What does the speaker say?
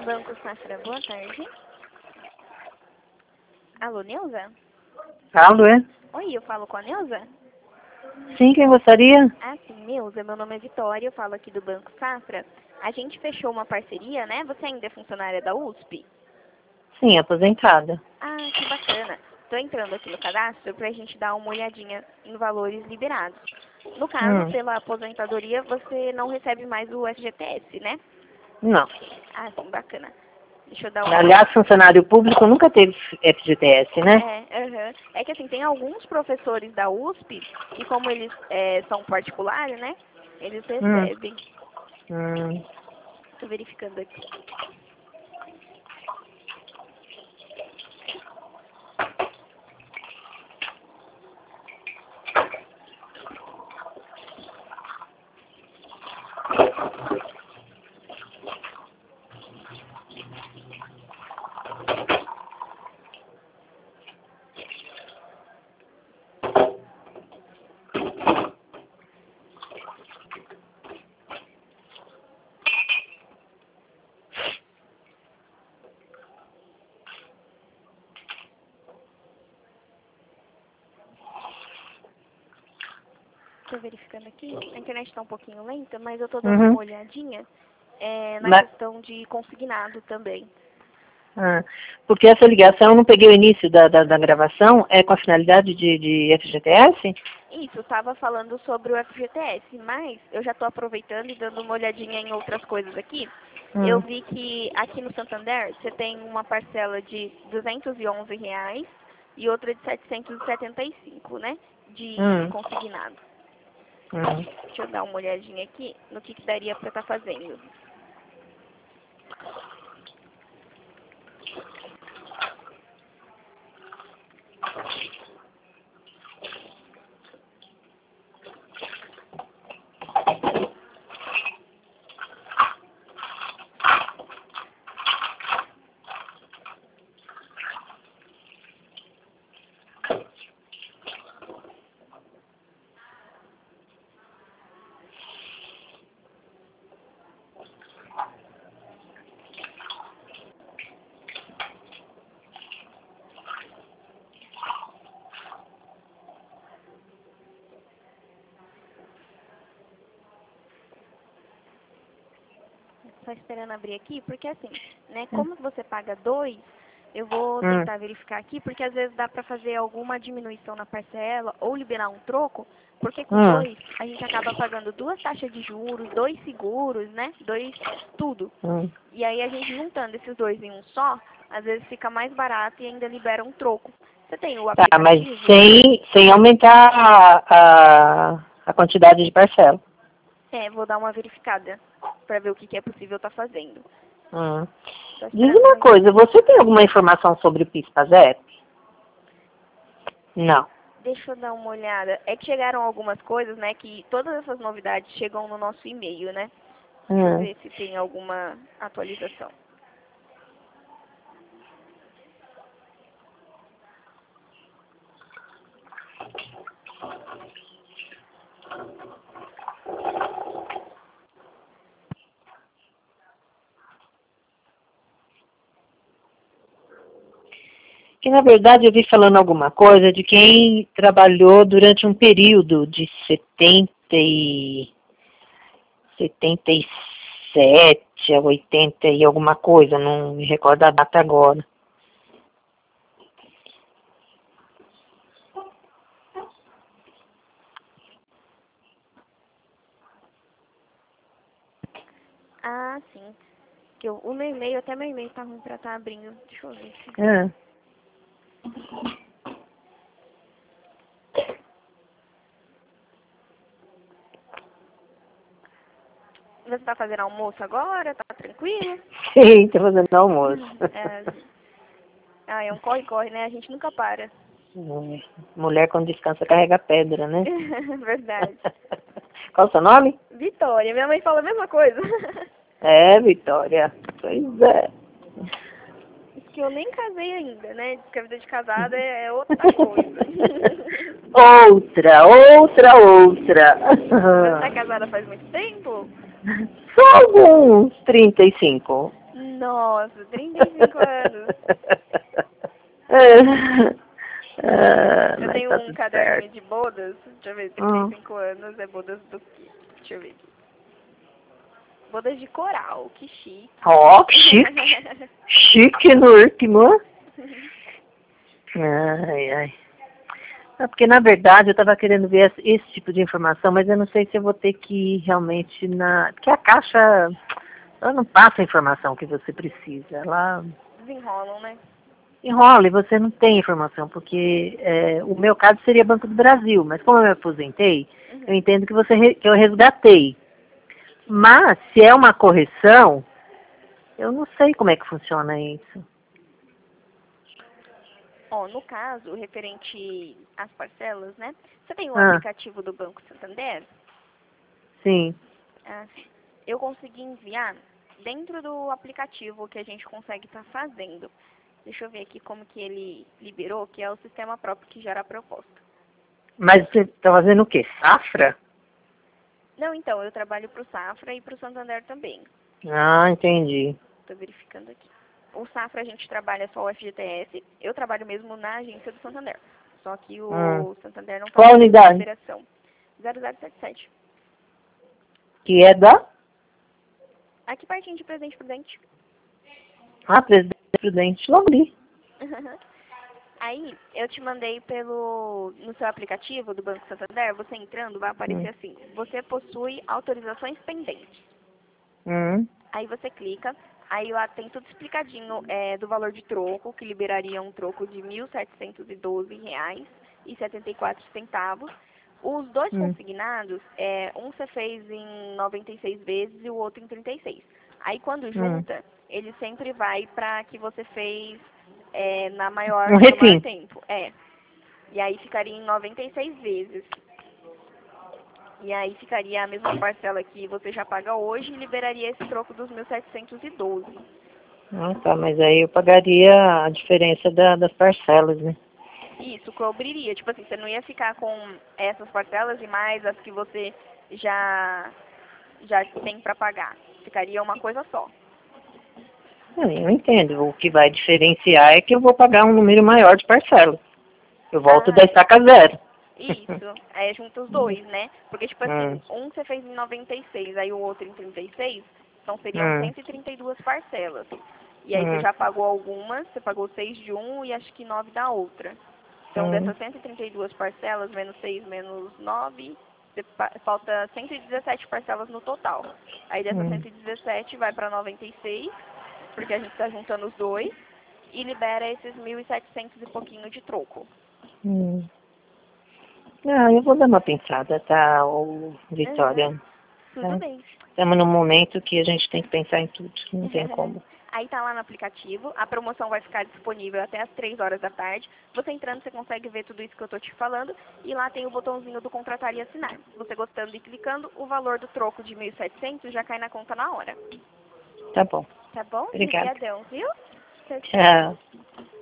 Banco Safra, boa tarde. Alô, Neuza? Alô, é? Oi, eu falo com a Neuza? Sim, quem gostaria? Ah, sim, Neuza, meu nome é Vitória, eu falo aqui do Banco Safra. A gente fechou uma parceria, né? Você ainda é funcionária da USP? Sim, aposentada. Ah, que bacana. Estou entrando aqui no cadastro para a gente dar uma olhadinha em valores liberados. No caso, pela aposentadoria, você não recebe mais o FGTS, né? Não. Ah, sim, bacana. Deixa eu dar uma... Aliás, funcionário público nunca teve FGTS, né? É que assim, tem alguns professores da USP e como eles são particulares, né? Eles recebem. Estou verificando aqui. Estou verificando aqui. A internet está um pouquinho lenta, mas eu estou dando uma olhadinha na questão de consignado também. Porque essa ligação, eu não peguei o início da gravação, é com a finalidade de FGTS? Isso, estava falando sobre o FGTS, mas eu já estou aproveitando e dando uma olhadinha em outras coisas aqui. Eu vi que aqui no Santander você tem uma parcela de R$ 211 e outra de 775, né? De consignado. Deixa eu dar uma olhadinha aqui no que daria para estar fazendo. Só esperando abrir aqui, porque assim, né, como você paga 2, eu vou tentar verificar aqui, porque às vezes dá para fazer alguma diminuição na parcela ou liberar um troco, porque com 2 a gente acaba pagando 2 taxas de juros, 2 seguros, né, 2 tudo. E aí a gente juntando esses 2 em um só, às vezes fica mais barato e ainda libera um troco. Você tem o aplicativo? Mas sem aumentar a quantidade de parcela. Vou dar uma verificada para ver o que é possível estar fazendo. Diz uma coisa, você tem alguma informação sobre o PIS/PASEP? Não. Deixa eu dar uma olhada. É que chegaram algumas coisas, né, que todas essas novidades chegam no nosso e-mail, né? Deixa eu ver se tem alguma atualização. Que na verdade eu vi falando alguma coisa de quem trabalhou durante um período de 77 a 80 e alguma coisa, não me recordo a data agora. Ah, sim. Que o meu e-mail, até meu e-mail tá ruim pra estar abrindo. Deixa eu ver aqui. Você tá fazendo almoço agora? Tá tranquilo? Sim, tô fazendo almoço. É um corre-corre, né? A gente nunca para. Mulher quando descansa carrega pedra, né? Verdade. Qual o seu nome? Vitória. Minha mãe fala a mesma coisa. Vitória. Pois é. Diz que eu nem casei ainda, né? Diz que a vida de casada é outra coisa. Outra. Você tá casada faz muito tempo? Só alguns 35. Nossa, 35 anos. Eu Mas tenho tá um tudo caderninho certo. de bodas. Deixa eu ver, 35 anos é bodas do quê? Deixa eu ver aqui. Bodas de coral, que chique. Ó, que chique. Chique no último. Ai, ai. É porque, na verdade, eu estava querendo ver esse tipo de informação, mas eu não sei se eu vou ter que ir realmente na... Porque a Caixa, ela não passa a informação que você precisa. Ela Desenrolam, né? enrola e você não tem informação, porque o meu caso seria Banco do Brasil, mas como eu me aposentei, eu Uhum. entendo que, que eu resgatei. Mas, se é uma correção, eu não sei como é que funciona isso. Ó, no caso, referente às parcelas, né? Você tem o Ah, aplicativo do Banco Santander? sim. Ah, eu consegui enviar dentro do aplicativo que a gente consegue estar fazendo. Deixa eu ver aqui como que ele liberou, que é o sistema próprio que gera a proposta. Mas você está fazendo o quê? Safra? Não, então, eu trabalho para o Safra e para o Santander também. Ah, entendi. Estou verificando aqui. O Safra a gente trabalha só o FGTS, eu trabalho mesmo na agência do Santander. Só que o Santander não está Qual fazendo essa unidade? liberação. 0077. Que é da? Aqui pertinho de Presidente Prudente. Ah, Presidente Prudente. Logo ali. Aí, eu te mandei no seu aplicativo do Banco Santander, você entrando, vai aparecer Hum. assim, você possui autorizações pendentes. Hum. Aí você clica, aí lá tem tudo explicadinho do valor de troco, que liberaria um troco de R$ 1.712,74. Os dois Hum. consignados, um você fez em 96 vezes e o outro em 36. Aí quando Hum. junta, ele sempre vai para que você fez Um no maior refim. tempo. E aí ficaria em 96 vezes. E aí ficaria a mesma parcela que você já paga hoje e liberaria esse troco dos 1.712. Ah, tá, mas aí eu pagaria a diferença das parcelas, né? Isso cobriria. Tipo assim, você não ia ficar com essas parcelas e mais as que você já tem para pagar. Ficaria uma coisa só. Eu entendo. O que vai diferenciar é que eu vou pagar um número maior de parcelas. Eu volto da Ah, estaca zero. isso. Aí junta os dois, né? Porque, tipo assim, Hum. um você fez em 96, aí o outro em 36, então seriam Hum. 132 parcelas. E aí você Hum. já pagou algumas, você pagou 6 de um e acho que 9 da outra. Então, Hum. dessas 132 parcelas, menos 6, menos 9, falta 117 parcelas no total. Aí dessas Hum. 117 vai para 96, porque a gente está juntando os dois, e libera esses 1.700 e pouquinho de troco. Hum. Ah, eu vou dar uma pensada, tá, Uhum. Vitória? Tudo Tá? bem. Estamos num momento que a gente tem que pensar em tudo, não tem como. Aí tá lá no aplicativo, a promoção vai ficar disponível até as 3 horas da tarde. Você entrando, você consegue ver tudo isso que eu tô te falando. E lá tem o botãozinho do contratar e assinar. Você gostando e clicando, o valor do troco de 1.700 já cai na conta na hora. Tá bom. Tá bom? Obrigada. Obrigadão, viu? Tchau, tchau. Tchau.